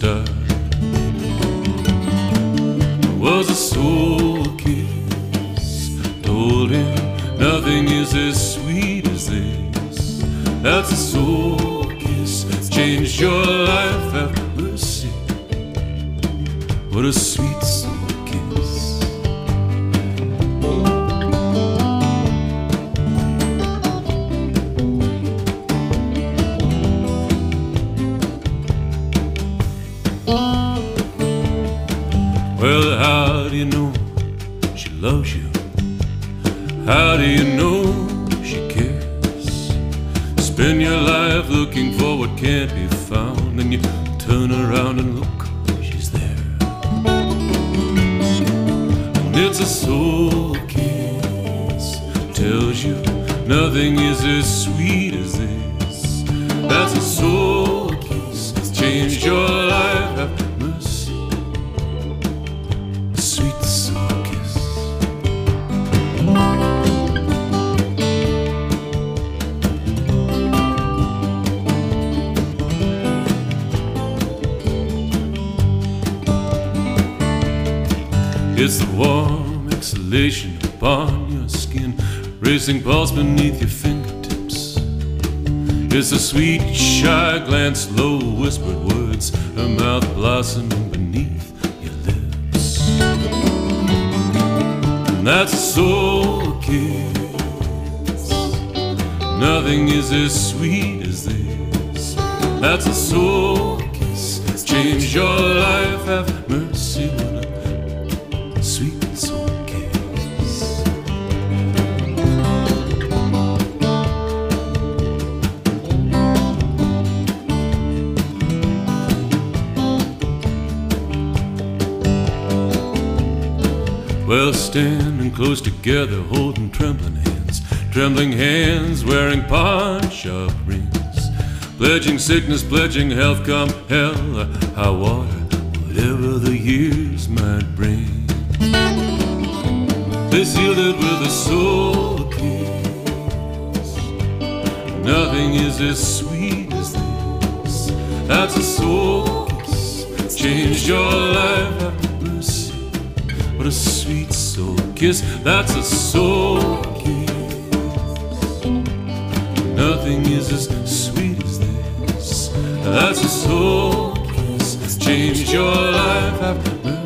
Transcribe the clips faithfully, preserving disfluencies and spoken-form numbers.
start. It was a soul kiss, told him nothing is as sweet as this. That's a soul kiss, changed your life, have mercy. What a sweet soul kiss. Well, how do you know she loves you? How do you know she cares? Spend your life looking for what can't be found, and you turn around and look, she's there. And it's a soul kiss, tells you nothing is as sweet as this. That's a soul kiss, it's changed your life, have mercy. A sweet soul kiss. It's the warm exhalation upon your skin, racing pulse beneath your fingertips. It's a sweet, shy glance, low whispered words, her mouth blossoming beneath your lips. And that's a soul kiss, nothing is as sweet as this. That's a soul kiss, it's changed your life, have mercy. What a sweet soul kiss. Well, standing close together, holding trembling hands, trembling hands, wearing pawn-shop rings, pledging sickness, pledging health, come hell or high water, whatever the years might bring. They sealed it with a soul kiss. Nothing is as sweet as this. That's a soul kiss, changed your life, have mercy. What a sweet soul kiss. That's a soul kiss. Nothing is as sweet as this. That's a soul kiss, changed your life, have mercy.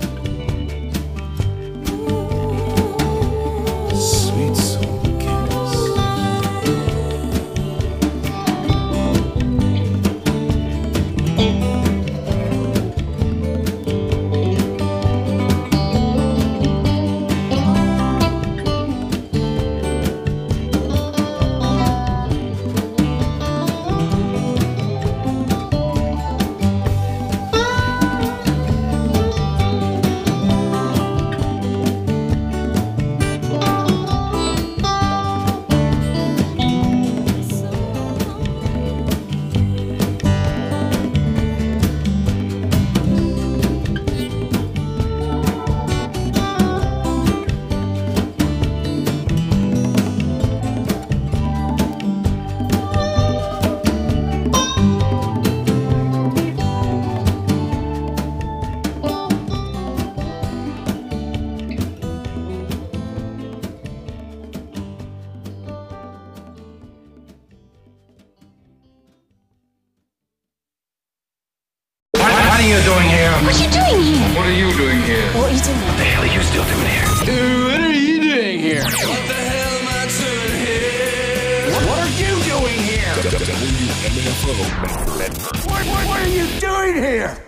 What are you doing here? What are you doing here? What are you doing here? What are you doing? What the hell are you still doing here? Dude, what are you doing here? What the hell am I doing here? What, what are you doing here? W M F O. What, what, what are you doing here?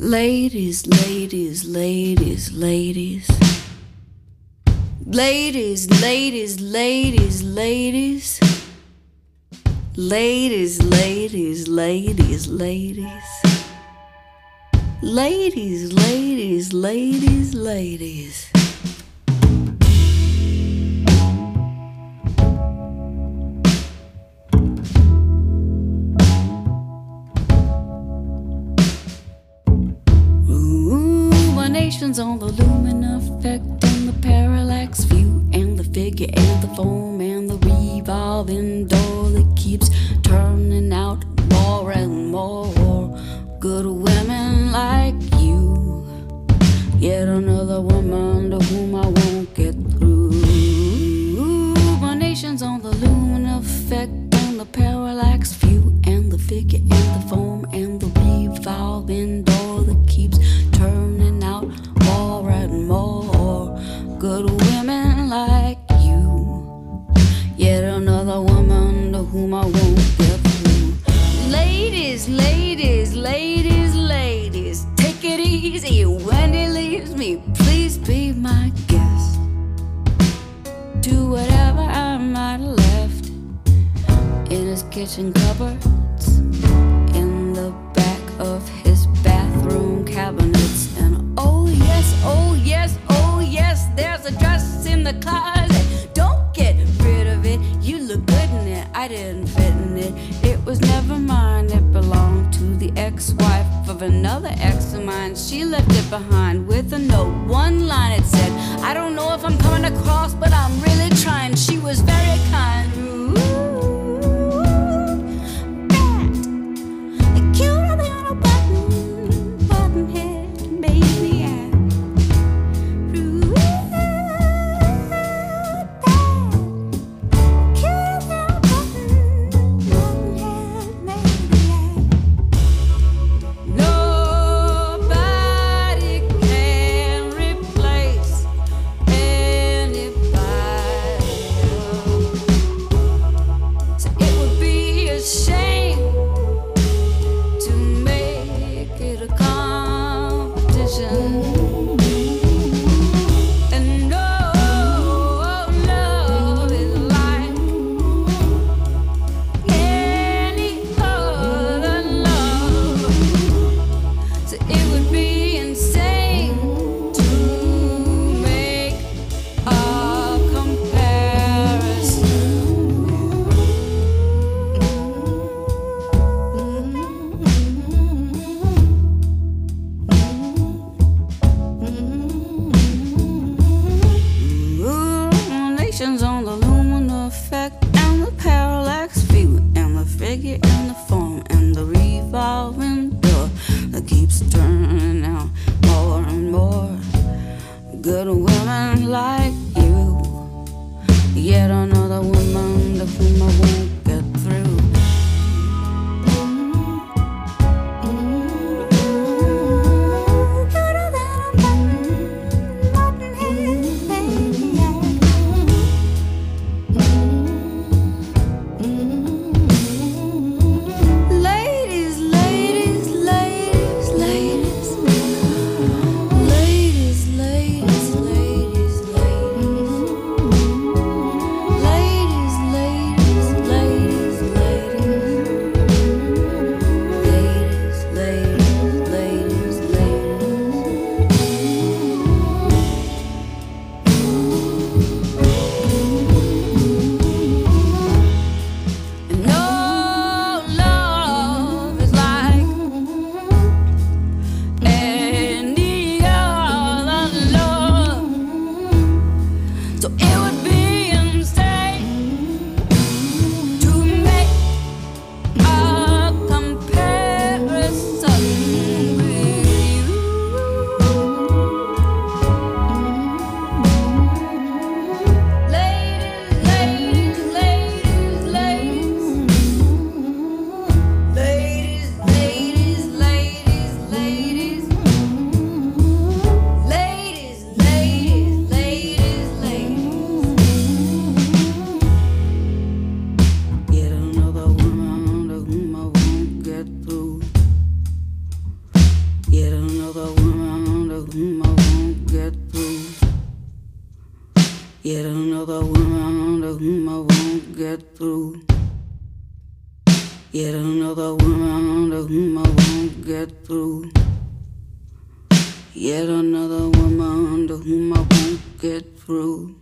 Ladies, ladies, ladies, ladies. Ladies, ladies, ladies, ladies. Ladies, ladies, ladies, ladies. Ladies, ladies, ladies, ladies. Ruminations on the lumen effect and the parallax view and the figure and the foam and the revolving door that keeps turning out more and more good women like you. Yet another woman to whom I won't get through. Ruminations on the lumen effect and the parallax view and the figure and the foam and the revolving door that keeps turning out more and more good women like you. Yet another woman to whom I won't get through. Ladies, ladies, ladies, ladies, take it easy when he leaves me. Please be my guest. Do whatever I might have left in his kitchen cupboards, in the back of his bathroom cabinets. And oh yes, oh yes, oh yes, there's a dress in the closet. Don't get rid of it, you look good in it. I didn't fit in it, it was never mine. It belonged to the ex-wife of another ex of mine. She left it behind with a note, one line it said, I don't know if I'm coming across, but I'm really trying. She was very kind. Ooh, bad, cuter than a button, button head, baby. Ooh, on the lumen effect and the parallax view and the figure and the form and the revolving door that keeps turning out more and more good women like you. Yet another woman to whom I won't get through. Yet another woman to whom I won't get through. Yet another woman to whom I won't get through.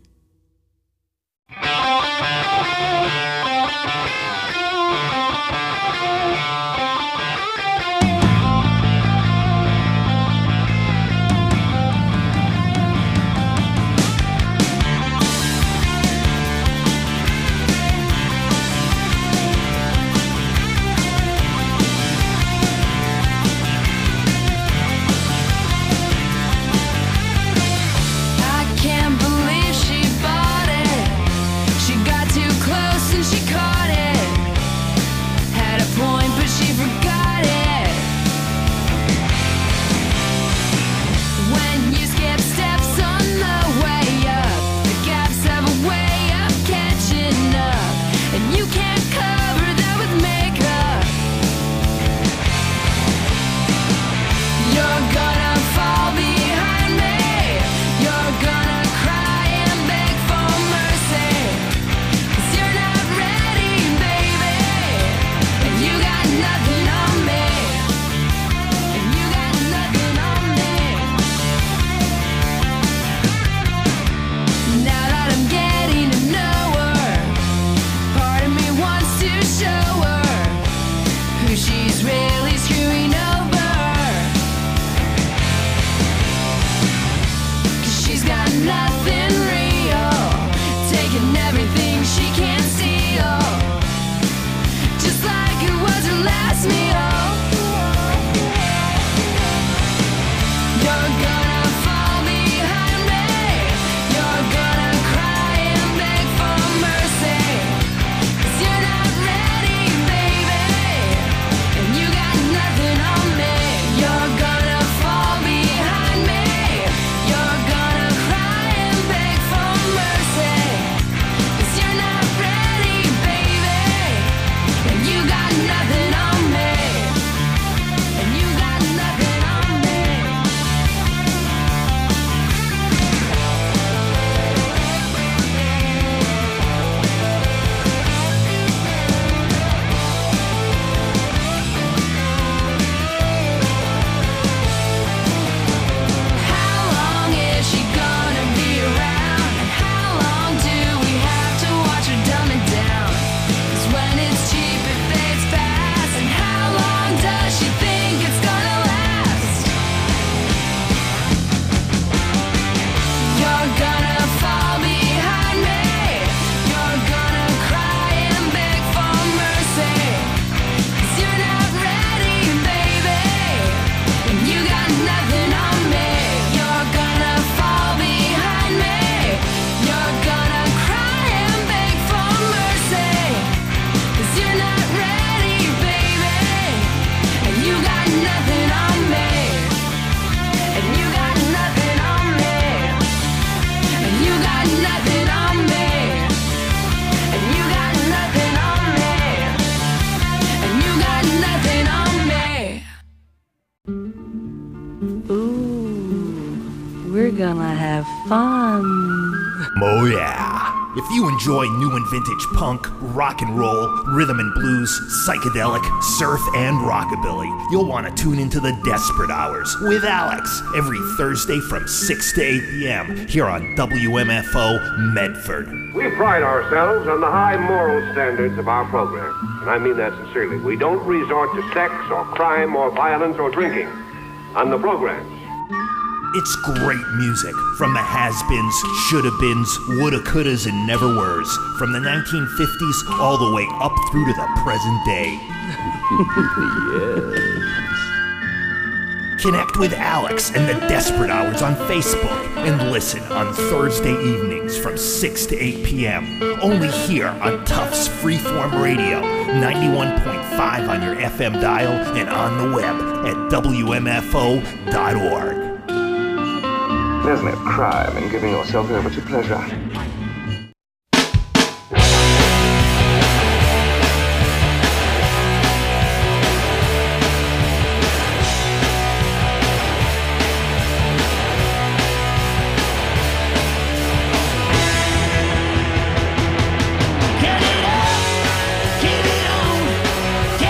Gonna have fun. Oh yeah. If you enjoy new and vintage punk, rock and roll, rhythm and blues, psychedelic, surf, and rockabilly, you'll want to tune into the Desperate Hours with Alex every Thursday from six to eight p.m. here on W M F O Medford. We pride ourselves on the high moral standards of our program, and I mean that sincerely. We don't resort to sex or crime or violence or drinking on the programs. It's great music from the has-beens, shoulda-beens, woulda, couldas, and never-weres, from the nineteen fifties all the way up through to the present day. Yes. Connect with Alex and the Desperate Hours on Facebook and listen on Thursday evenings from six to eight p.m. only here on Tufts Freeform Radio, ninety-one point five on your F M dial and on the web at W M F O dot org. There's no crime in giving yourself over to pleasure. Get it up, get it on, get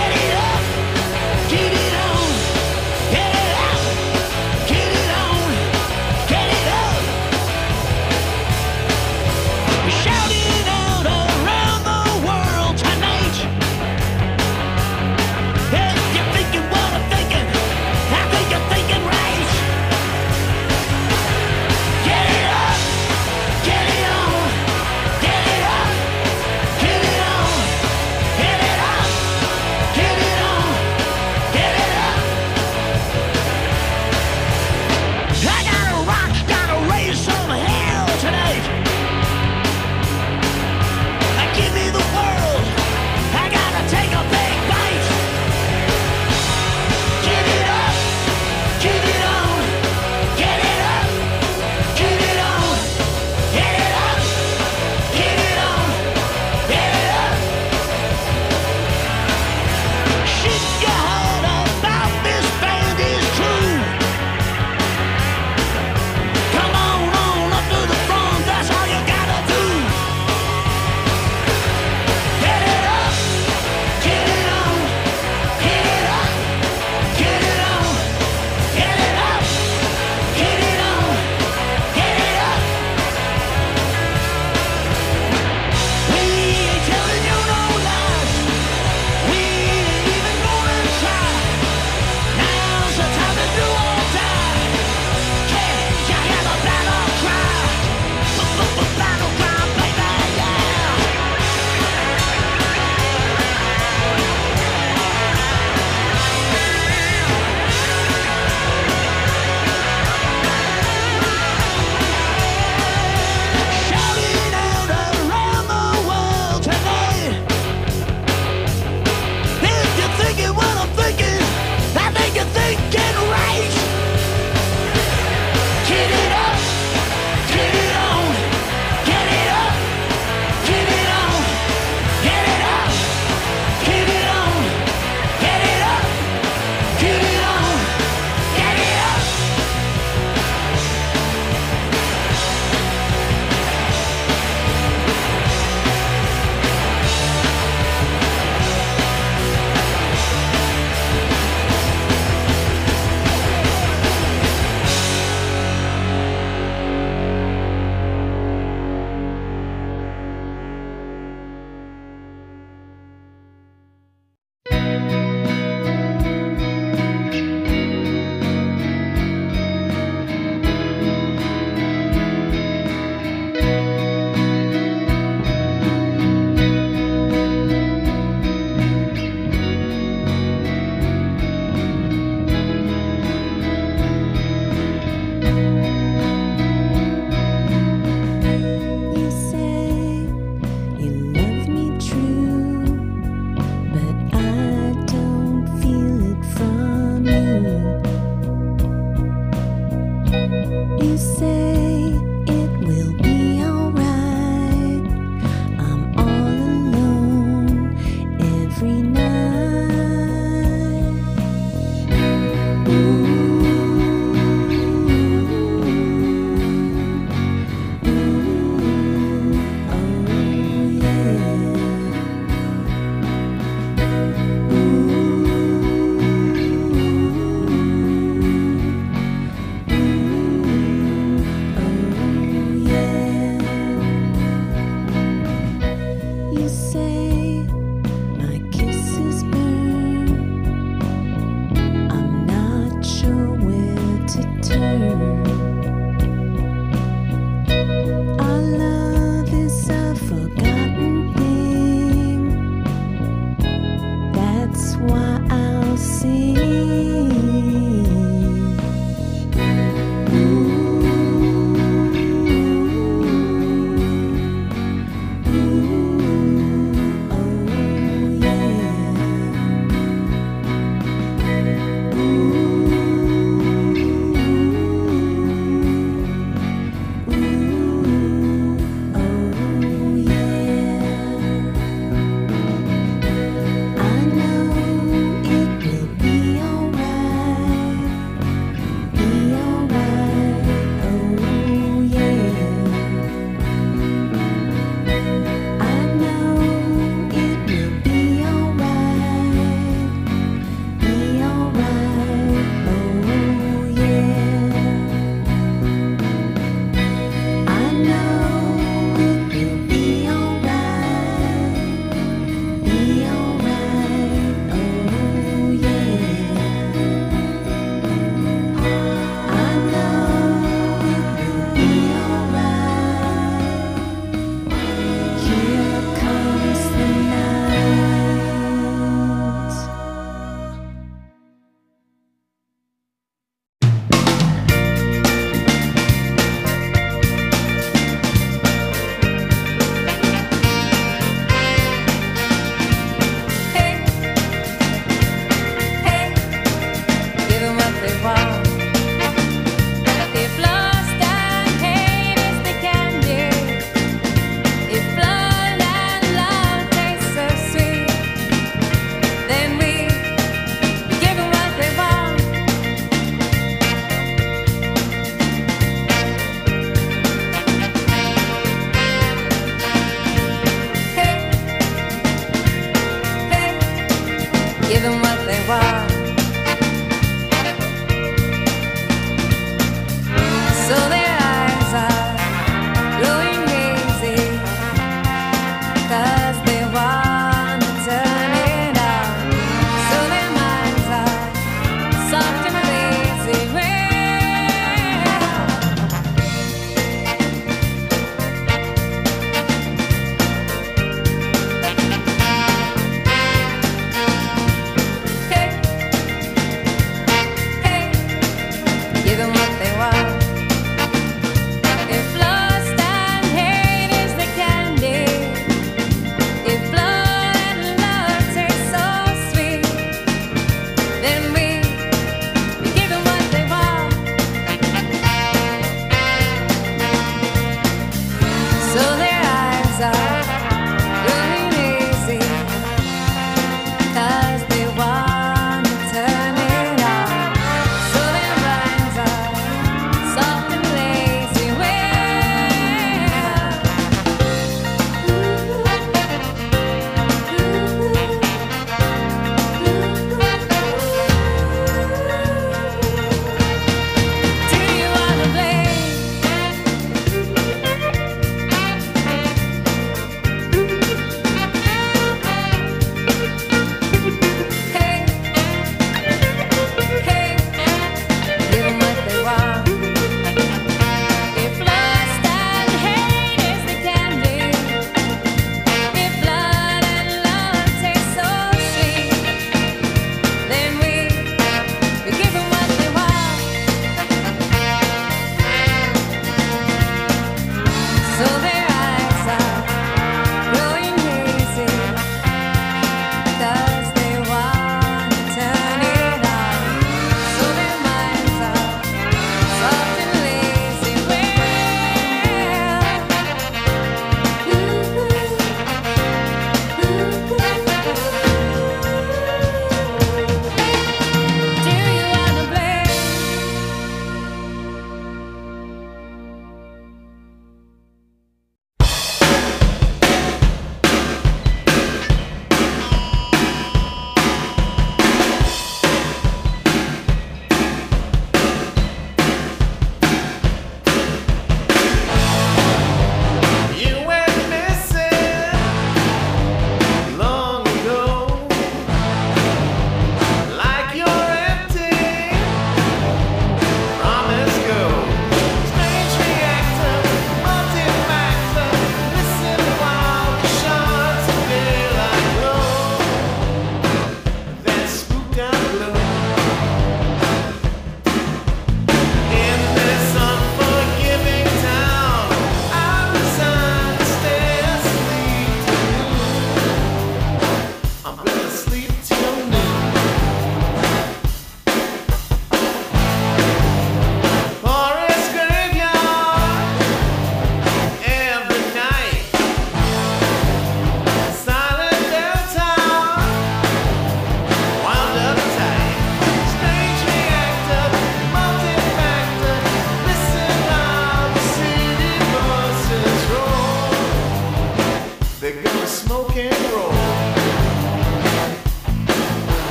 Hey,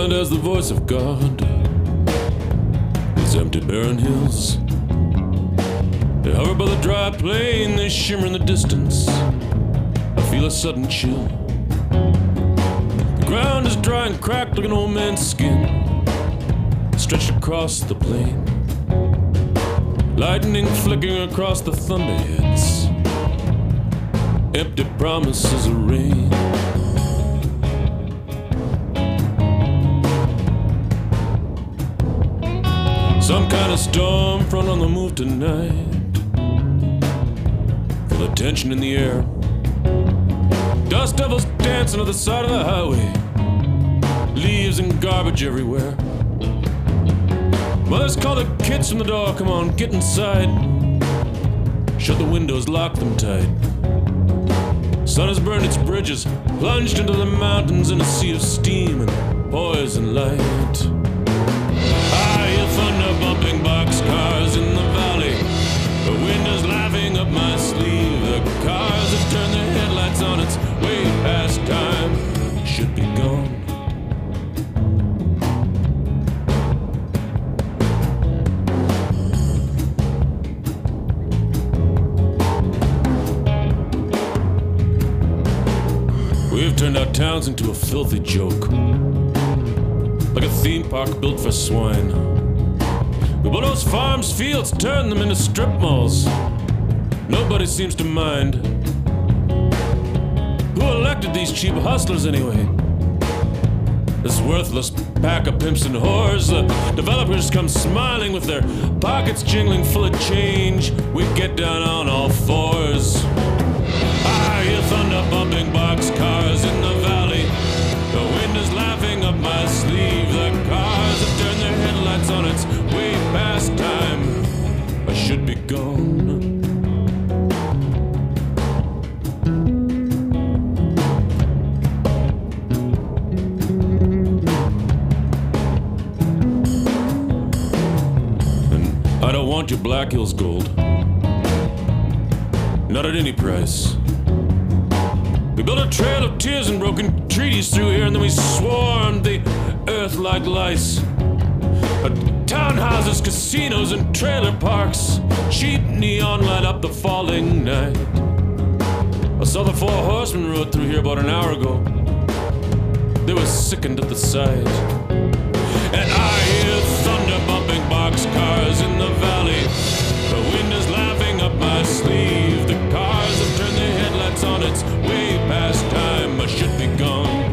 silent as the voice of God. These empty barren hills, they hover by the dry plain, they shimmer in the distance. I feel a sudden chill. The ground is dry and cracked like an old man's skin, stretched across the plain. Lightning flickering across the thunderheads, empty promises of rain. Some kind of storm front on the move tonight. Feel the tension in the air. Dust devils dancing on the side of the highway. Leaves and garbage everywhere. Mothers call the kids from the door, come on, get inside. Shut the windows, lock them tight. Sun has burned its bridges, plunged into the mountains in a sea of steam and poison light. I hear thunder bumping boxcars in the valley. The wind is laughing up my sleeve. The cars have turned their headlights on, it's way past time. Should be gone. We've turned our towns into a filthy joke, like a theme park built for swine. We bulldoze farms, fields, turn them into strip malls. Nobody seems to mind. Who elected these cheap hustlers anyway? This worthless pack of pimps and whores. The developers come smiling with their pockets jingling full of change. We get down on all fours. I hear thunder bumping boxcars in the valley. The wind is laughing up my sleeve. The cars have turned their headlights on, it's way past time. I should be gone. And I don't want your Black Hills gold, not at any price. We built a trail of tears and broken treaties through here, and then we swarmed the earth like lice. Uh, townhouses, casinos, and trailer parks. Cheap neon light up the falling night. I saw the four horsemen rode through here about an hour ago. They were sickened at the sight. And I hear thunder bumping boxcars in the valley. The wind is laughing up my sleeve. The cars have turned their headlights on, it's way past time. I should be gone.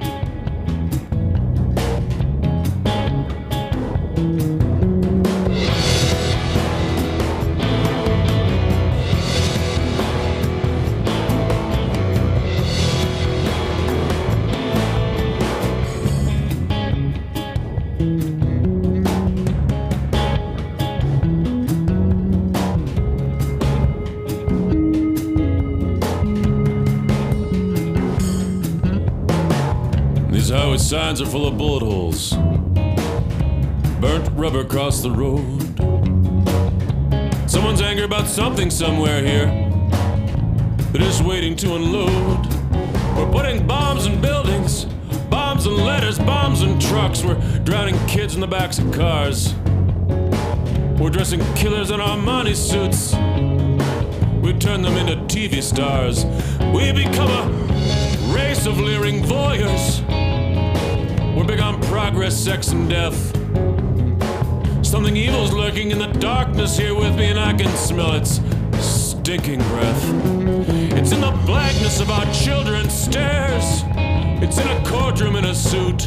These highway signs are full of bullet holes. Burnt rubber across the road. Someone's angry about something somewhere here. They're just waiting to unload. We're putting bombs in buildings, bombs in letters, bombs in trucks. We're drowning kids in the backs of cars. We're dressing killers in Armani suits. We turn them into T V stars. We become a race of leering voyeurs. We're big on progress, sex, and death. Something evil's lurking in the darkness here with me, and I can smell its stinking breath. It's in the blackness of our children's stares. It's in a courtroom in a suit.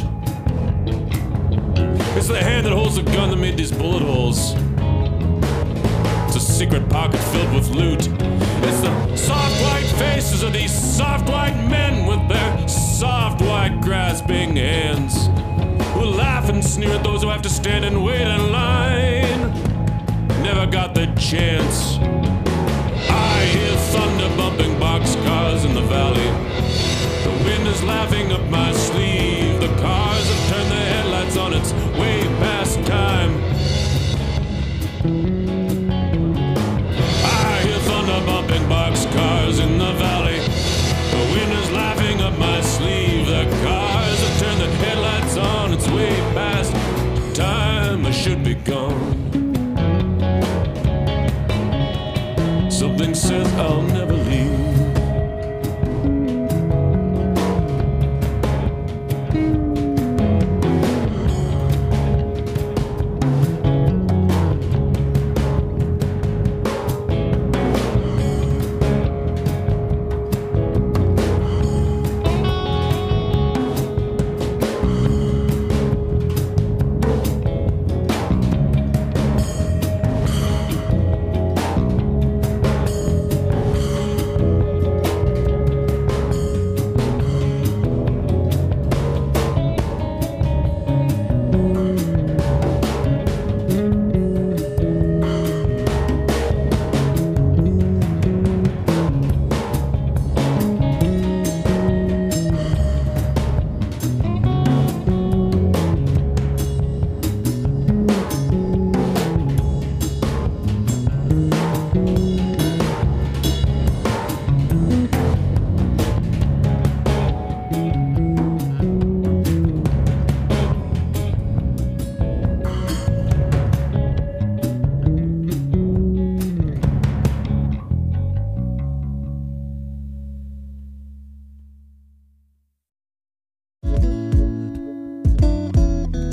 It's the hand that holds the gun that made these bullet holes. It's a secret pocket filled with loot. It's the soft white faces of these soft white men with their soft white grasping hands, who laugh and sneer at those who have to stand and wait in line. Never got the chance. I hear thunder bumping boxcars in the valley. The wind is laughing up my sleeve. The cars have turned their headlights on, it's way past time. Bumping boxcars in the valley. The wind is laughing up my sleeve. The cars have turned the headlights on, it's way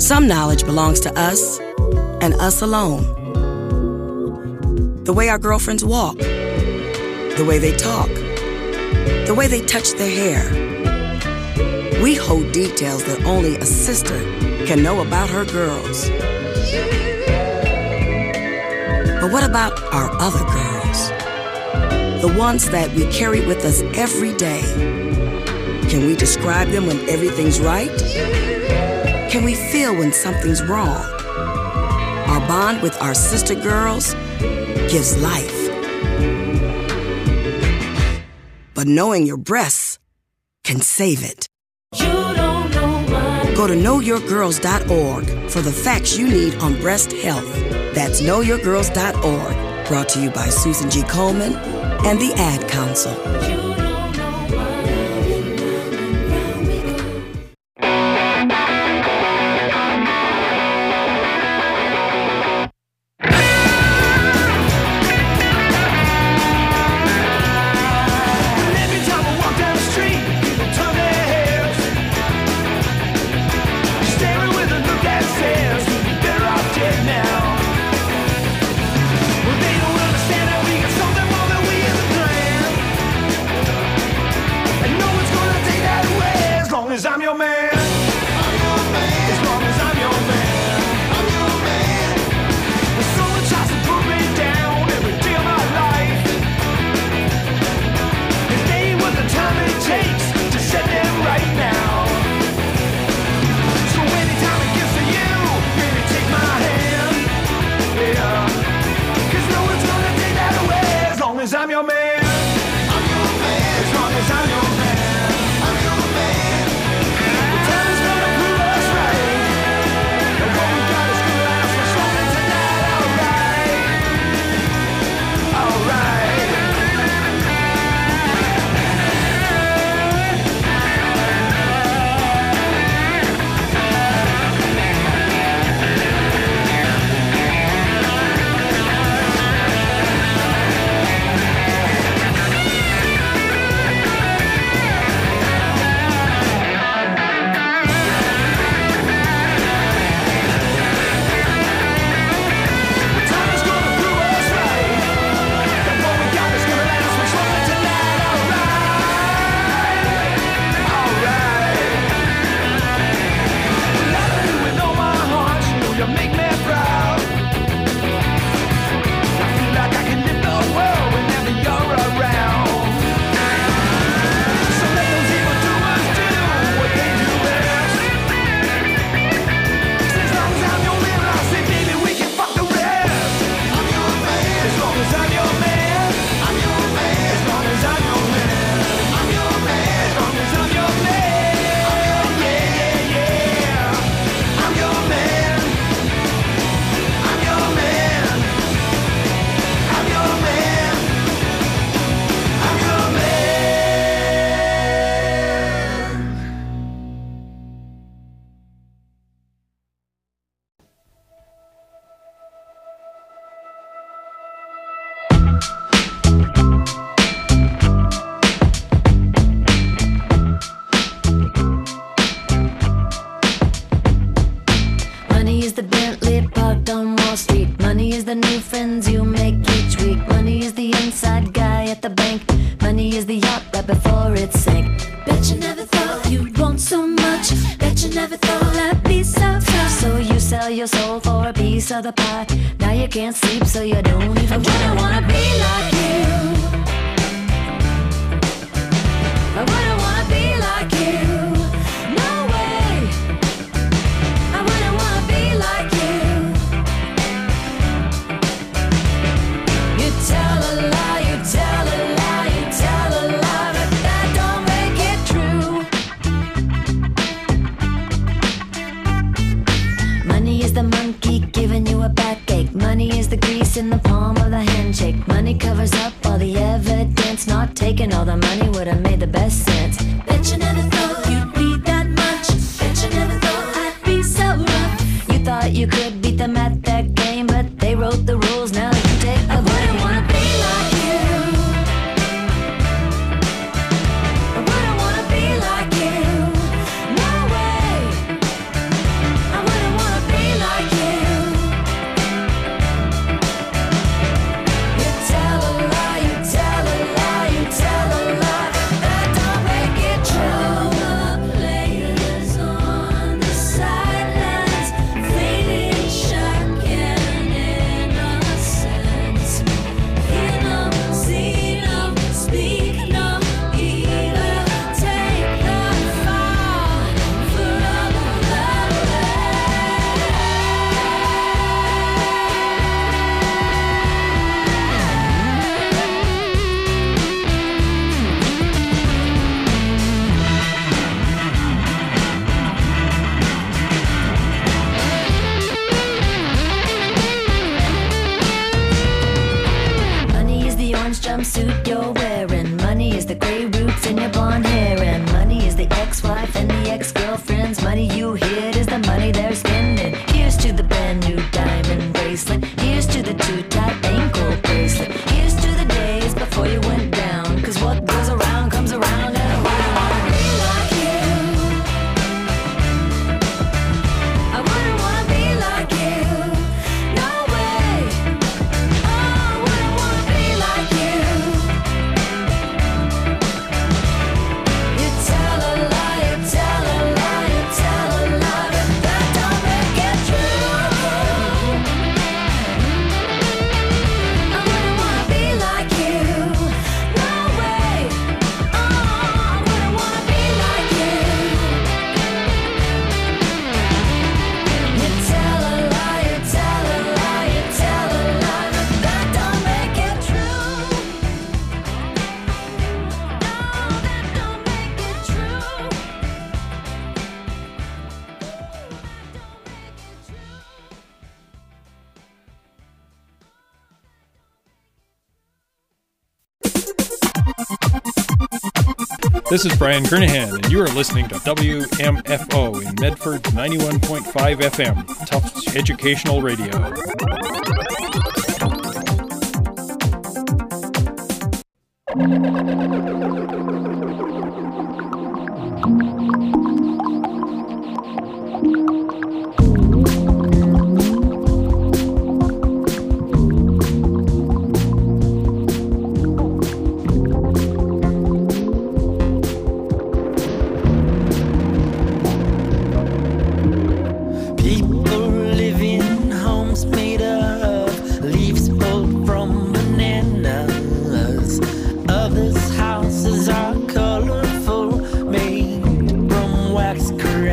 Some knowledge belongs to us and us alone. The way our girlfriends walk, the way they talk, the way they touch their hair. We hold details that only a sister can know about her girls. But what about our other girls? The ones that we carry with us every day. Can we describe them when everything's right? Can we feel when something's wrong? Our bond with our sister girls gives life. But knowing your breasts can save it. You don't know my... Go to know your girls dot org for the facts you need on breast health. That's know your girls dot org. Brought to you by Susan G. Komen and the Ad Council. I'm your man. I'm your man. As long as I'm your man. I'm your man. When someone tries to put me down every day of my life, it ain't what the time it takes to set them right now. So anytime it gets to you, baby, take my hand. Yeah. Cause no one's gonna take that away as long as I'm your man. I'm your man. As long as I'm your man. I'm your man. Of the pie. Now you can't sleep, so you don't even. I wouldn't wanna be like you. I wouldn't wanna be like you. No way. I wouldn't wanna be like you. You tell a lie, you tell a lie, you tell a lie, but that don't make it true. Money is the monkey giving you a backache. Money is the grease in the palm of the handshake. Money covers up all the evidence. Not taking all the money would have made the best sense. Bet you never thought you'd be that much. Bet you never thought I'd be so rough. You thought you could beat them at that game, but they wrote the rules. Now you take. I wouldn't wanna be like you. I wouldn't wanna be like you. No way. I wouldn't wanna lights in your blonde hair. And money is the ex-wife and the ex-girlfriend's money. You hid is the money they're spending. Here's to the brand new diamond bracelet. Here's to the too tight ankle bracelet. Here's to the days before you went down. Cause what goes around comes around, and I wouldn't wanna be like you. I wouldn't wanna be like you. No way. Oh, I wouldn't wanna be like you. You tell a lie, you tell a lie, you tell a lie, but that don't make it true. I wouldn't wanna be like you. No way. Oh, I wouldn't wanna be like you. You tell a lie, you tell a lie, you tell a lie, but that don't make it true. No, that don't make it true. This is Brian Kernahan, and you are listening to W M F O in Medford ninety-one point five F M, Tufts Educational Radio. People live in homes made of leaves pulled from bananas. Others' houses are colorful, made from wax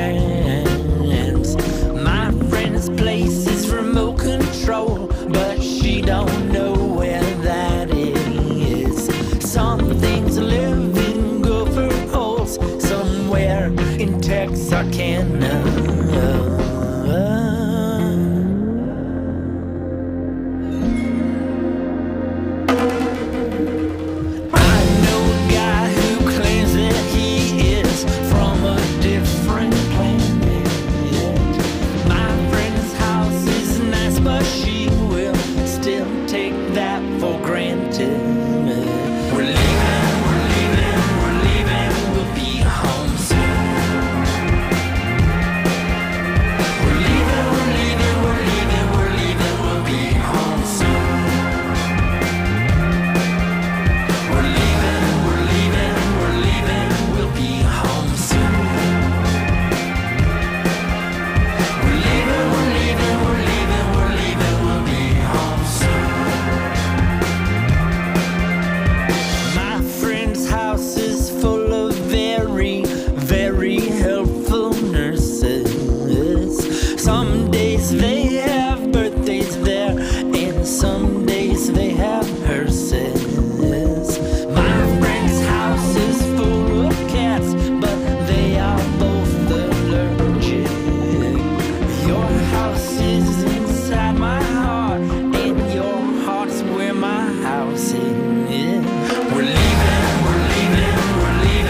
crayons. My friend's place is remote control, but she don't know where that is. Some things live in gopher holes somewhere in Texarkana. We're leaving, we're leaving, we're leaving.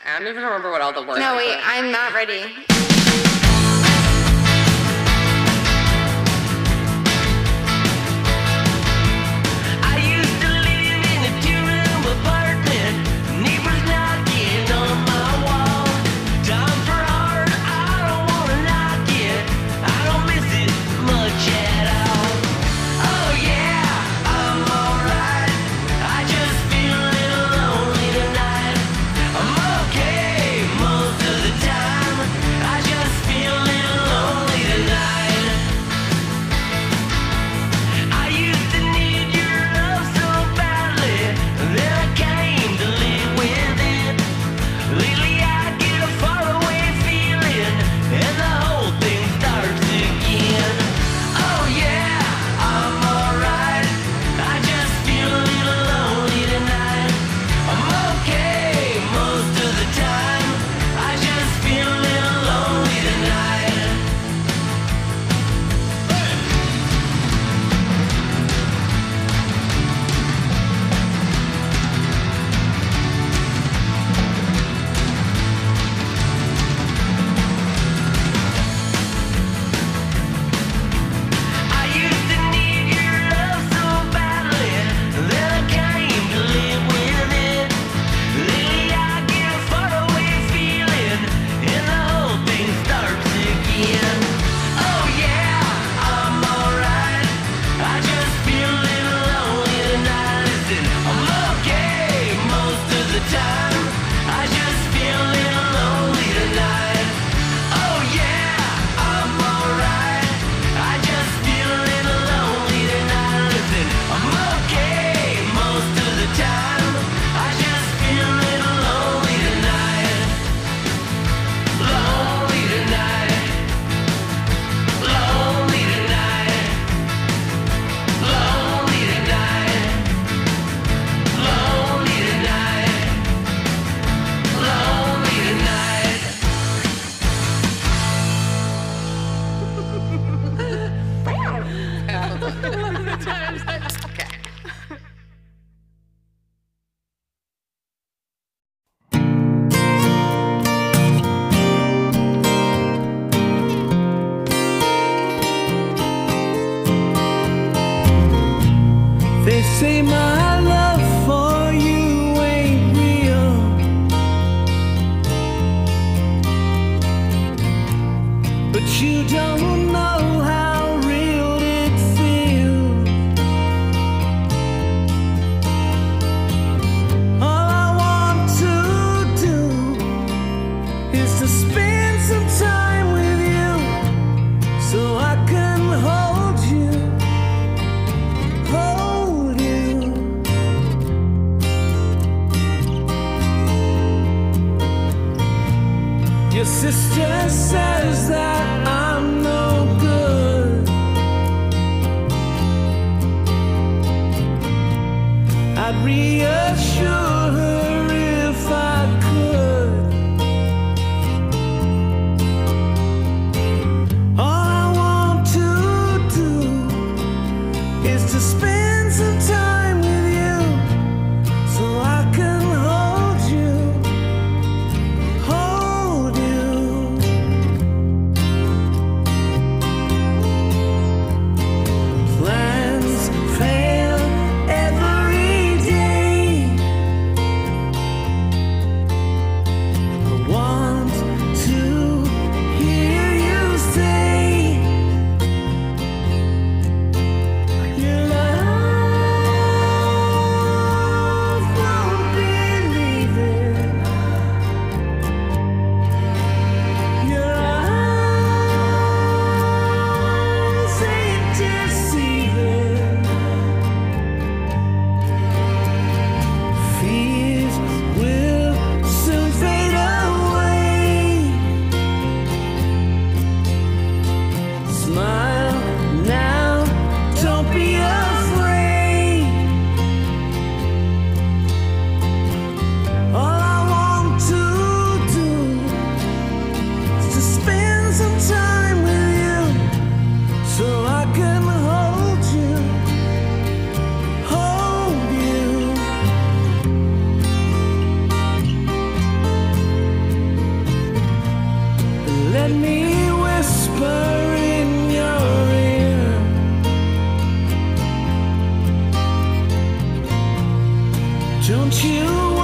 I don't even remember what all the words No, are. wait, I'm not ready. I used to live in a two-room apartment. Neighbors knocking on my wall. Time for art, I don't wanna knock it. I don't miss it much at all. Oh yeah, I'm alright. I just feel a little lonely tonight. I'm okay most of the time. I just feel a little lonely tonight. I used to need your love so badly that I came to live with it. Lately I get a faraway feeling and the whole thing starts again. Oh yeah, I'm alright. I just feel a little lonely tonight. I'm okay most of the time. I just feel a little lonely tonight. I used to need your love so badly that I came to live with it. Lately I get a faraway feeling and the whole thing starts again. Oh yeah, I'm alright. I just feel a little lonely tonight. Listen, I'm okay most of the time. I just feel a little lonely tonight. Oh yeah, I'm alright. I just feel a little lonely tonight. Listen, I'm okay most of the time. I just feel a little lonely tonight. Lonely tonight. Lonely tonight. Lonely tonight. Lonely tonight. Lonely tonight. Okay. They say my love for you ain't real, but you don't know how real it feels. All I want to do is to spend some time with you so I can hold you. Hold you. Your sister says that I'm no good. I'd reassure her if I could. All I want to do is to spend some time with you so I can hold you, hold you. Plans fail every day. new